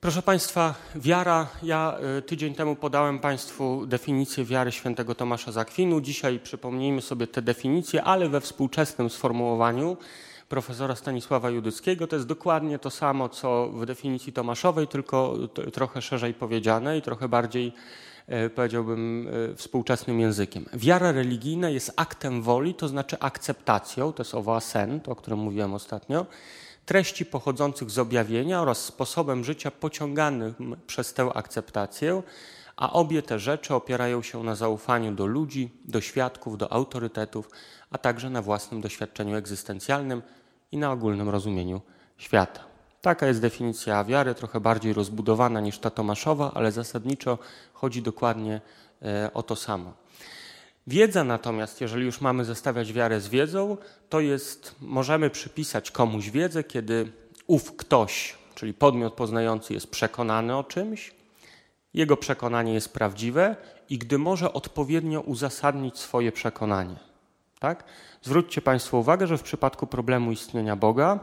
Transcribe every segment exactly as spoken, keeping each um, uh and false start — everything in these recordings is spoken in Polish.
Proszę Państwa, wiara, ja tydzień temu podałem Państwu definicję wiary świętego Tomasza z Akwinu. Dzisiaj przypomnijmy sobie te definicje, ale we współczesnym sformułowaniu profesora Stanisława Judyckiego. To jest dokładnie to samo, co w definicji tomaszowej, tylko trochę szerzej powiedziane i trochę bardziej, powiedziałbym, współczesnym językiem. Wiara religijna jest aktem woli, to znaczy akceptacją, to jest owo assent, o którym mówiłem ostatnio, treści pochodzących z objawienia oraz sposobem życia pociąganym przez tę akceptację, a obie te rzeczy opierają się na zaufaniu do ludzi, do świadków, do autorytetów, a także na własnym doświadczeniu egzystencjalnym i na ogólnym rozumieniu świata. Taka jest definicja wiary, trochę bardziej rozbudowana niż ta tomaszowa, ale zasadniczo chodzi dokładnie o to samo. Wiedza natomiast, jeżeli już mamy zestawiać wiarę z wiedzą, to jest, możemy przypisać komuś wiedzę, kiedy ów ktoś, czyli podmiot poznający, jest przekonany o czymś, jego przekonanie jest prawdziwe i gdy może odpowiednio uzasadnić swoje przekonanie. Tak? Zwróćcie Państwo uwagę, że w przypadku problemu istnienia Boga,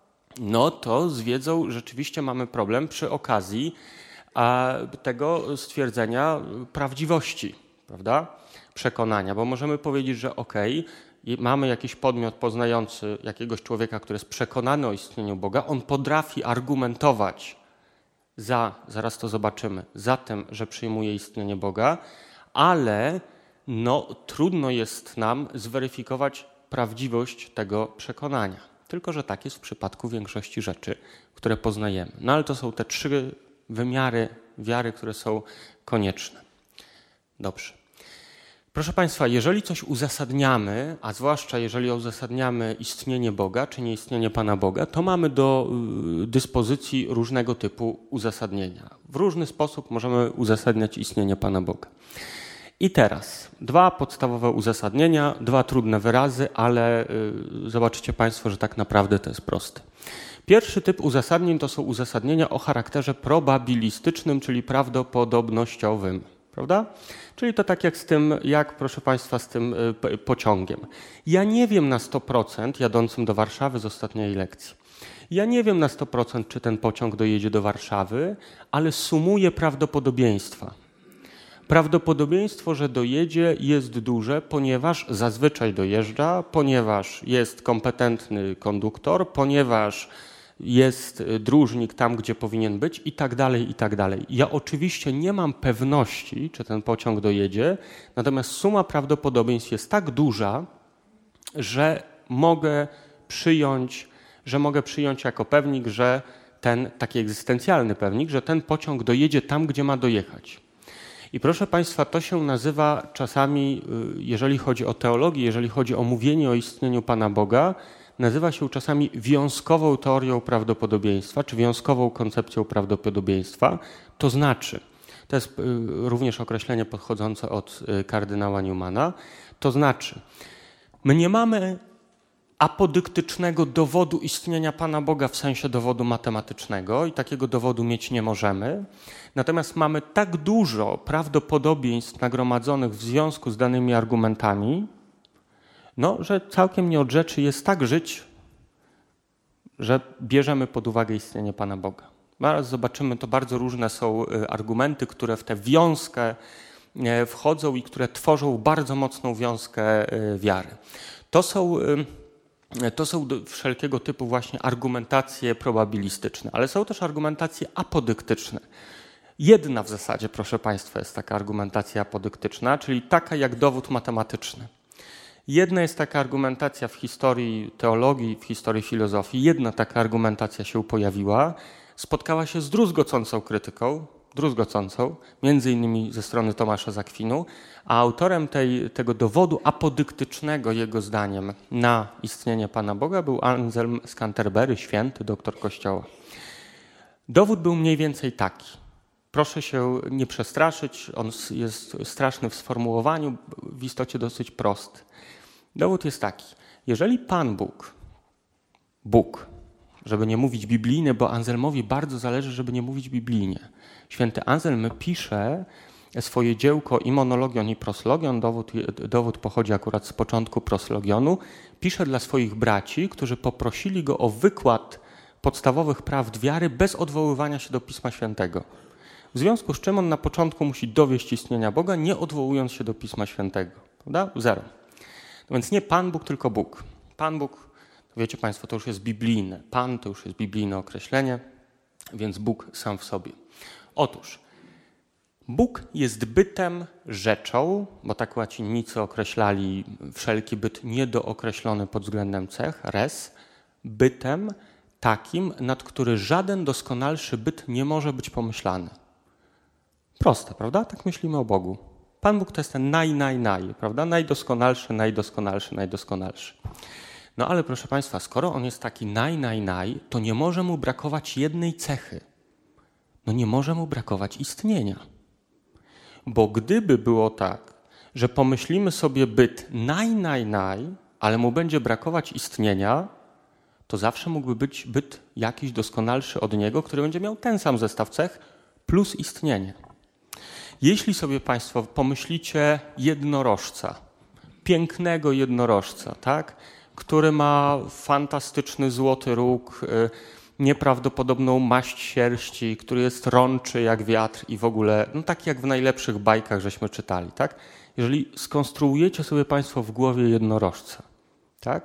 no to z wiedzą rzeczywiście mamy problem przy okazji a, tego stwierdzenia prawdziwości, prawda? Przekonania, bo możemy powiedzieć, że okej, okay, mamy jakiś podmiot poznający jakiegoś człowieka, który jest przekonany o istnieniu Boga, on potrafi argumentować za, zaraz to zobaczymy, za tym, że przyjmuje istnienie Boga, ale no, trudno jest nam zweryfikować prawdziwość tego przekonania. Tylko że tak jest w przypadku większości rzeczy, które poznajemy. No ale to są te trzy wymiary wiary, które są konieczne. Dobrze. Proszę Państwa, jeżeli coś uzasadniamy, a zwłaszcza jeżeli uzasadniamy istnienie Boga, czy nieistnienie Pana Boga, to mamy do dyspozycji różnego typu uzasadnienia. W różny sposób możemy uzasadniać istnienie Pana Boga. I teraz dwa podstawowe uzasadnienia, dwa trudne wyrazy, ale zobaczycie Państwo, że tak naprawdę to jest proste. Pierwszy typ uzasadnień to są uzasadnienia o charakterze probabilistycznym, czyli prawdopodobnościowym. Prawda? Czyli to tak jak z tym, jak proszę Państwa, z tym pociągiem. Ja nie wiem na sto procent, jadącym do Warszawy z ostatniej lekcji, ja nie wiem na sto procent, czy ten pociąg dojedzie do Warszawy, ale sumuję prawdopodobieństwa. Prawdopodobieństwo, że dojedzie, jest duże, ponieważ zazwyczaj dojeżdża, ponieważ jest kompetentny konduktor, ponieważ jest dróżnik tam, gdzie powinien być i tak dalej, i tak dalej. Ja oczywiście nie mam pewności, czy ten pociąg dojedzie, natomiast suma prawdopodobieństw jest tak duża, że mogę przyjąć, że mogę przyjąć jako pewnik, że ten, taki egzystencjalny pewnik, że ten pociąg dojedzie tam, gdzie ma dojechać. I proszę Państwa, to się nazywa czasami, jeżeli chodzi o teologię, jeżeli chodzi o mówienie o istnieniu Pana Boga, nazywa się czasami wiązkową teorią prawdopodobieństwa, czy wiązkową koncepcją prawdopodobieństwa. To znaczy, to jest również określenie pochodzące od kardynała Newmana, to znaczy, my nie mamy apodyktycznego dowodu istnienia Pana Boga w sensie dowodu matematycznego i takiego dowodu mieć nie możemy, natomiast mamy tak dużo prawdopodobieństw nagromadzonych w związku z danymi argumentami, no, że całkiem nie od rzeczy jest tak żyć, że bierzemy pod uwagę istnienie Pana Boga. Zaraz zobaczymy, to bardzo różne są argumenty, które w tę wiązkę wchodzą i które tworzą bardzo mocną wiązkę wiary. To są, to są wszelkiego typu właśnie argumentacje probabilistyczne, ale są też argumentacje apodyktyczne. Jedna w zasadzie, proszę Państwa, jest taka argumentacja apodyktyczna, czyli taka jak dowód matematyczny. Jedna jest taka argumentacja w historii teologii, w historii filozofii. Jedna taka argumentacja się pojawiła, spotkała się z druzgocącą krytyką, druzgocącą, między innymi ze strony Tomasza z Akwinu, a autorem tej, tego dowodu apodyktycznego, jego zdaniem, na istnienie Pana Boga był Anselm z Canterbury, święty doktor Kościoła. Dowód był mniej więcej taki. Proszę się nie przestraszyć, on jest straszny w sformułowaniu, w istocie dosyć prosty. Dowód jest taki, jeżeli Pan Bóg, Bóg, żeby nie mówić biblijny, bo Anselmowi bardzo zależy, żeby nie mówić biblijnie. Święty Anselm pisze swoje dziełko i monologion, i proslogion, dowód, dowód pochodzi akurat z początku proslogionu, pisze dla swoich braci, którzy poprosili go o wykład podstawowych prawd wiary bez odwoływania się do Pisma Świętego. W związku z czym on na początku musi dowieść istnienia Boga, nie odwołując się do Pisma Świętego. Prawda? Zero. No więc nie Pan Bóg, tylko Bóg. Pan Bóg, wiecie Państwo, to już jest biblijne. Pan to już jest biblijne określenie, więc Bóg sam w sobie. Otóż Bóg jest bytem, rzeczą, bo tak łacinnicy określali wszelki byt niedookreślony pod względem cech, res, bytem takim, nad który żaden doskonalszy byt nie może być pomyślany. Proste, prawda? Tak myślimy o Bogu. Pan Bóg to jest ten naj, naj, naj, prawda? Najdoskonalszy, najdoskonalszy, najdoskonalszy. No ale proszę Państwa, skoro on jest taki naj, naj, naj, to nie może mu brakować jednej cechy. No nie może mu brakować istnienia. Bo gdyby było tak, że pomyślimy sobie byt naj, naj, naj, ale mu będzie brakować istnienia, to zawsze mógłby być byt jakiś doskonalszy od niego, który będzie miał ten sam zestaw cech plus istnienie. Jeśli sobie Państwo pomyślicie jednorożca, pięknego jednorożca, tak, który ma fantastyczny złoty róg, nieprawdopodobną maść sierści, który jest rączy jak wiatr i w ogóle, no tak jak w najlepszych bajkach żeśmy czytali, tak? Jeżeli skonstruujecie sobie Państwo w głowie jednorożca, tak?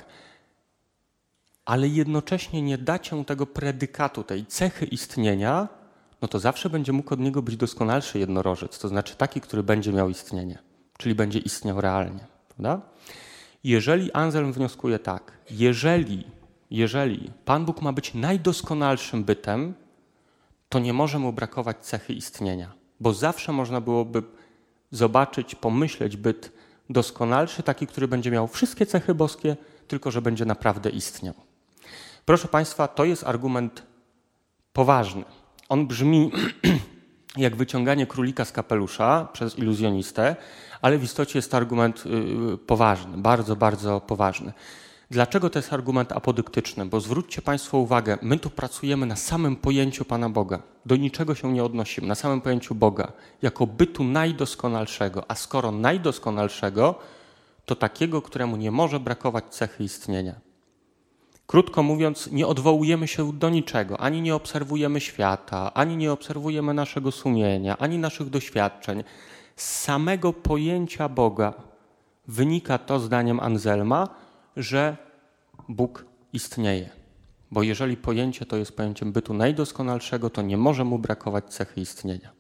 Ale jednocześnie nie dacie mu tego predykatu, tej cechy istnienia, no to zawsze będzie mógł od niego być doskonalszy jednorożec, to znaczy taki, który będzie miał istnienie, czyli będzie istniał realnie, prawda? Jeżeli Anselm wnioskuje tak, jeżeli, jeżeli Pan Bóg ma być najdoskonalszym bytem, to nie może mu brakować cechy istnienia, bo zawsze można byłoby zobaczyć, pomyśleć byt doskonalszy, taki, który będzie miał wszystkie cechy boskie, tylko że będzie naprawdę istniał. Proszę Państwa, to jest argument poważny. On brzmi jak wyciąganie królika z kapelusza przez iluzjonistę, ale w istocie jest to argument poważny, bardzo, bardzo poważny. Dlaczego to jest argument apodyktyczny? Bo zwróćcie Państwo uwagę, my tu pracujemy na samym pojęciu Pana Boga. Do niczego się nie odnosimy, na samym pojęciu Boga, jako bytu najdoskonalszego. A skoro najdoskonalszego, to takiego, któremu nie może brakować cechy istnienia. Krótko mówiąc, nie odwołujemy się do niczego, ani nie obserwujemy świata, ani nie obserwujemy naszego sumienia, ani naszych doświadczeń. Z samego pojęcia Boga wynika to, zdaniem Anselma, że Bóg istnieje. Bo jeżeli pojęcie to jest pojęciem bytu najdoskonalszego, to nie może mu brakować cechy istnienia.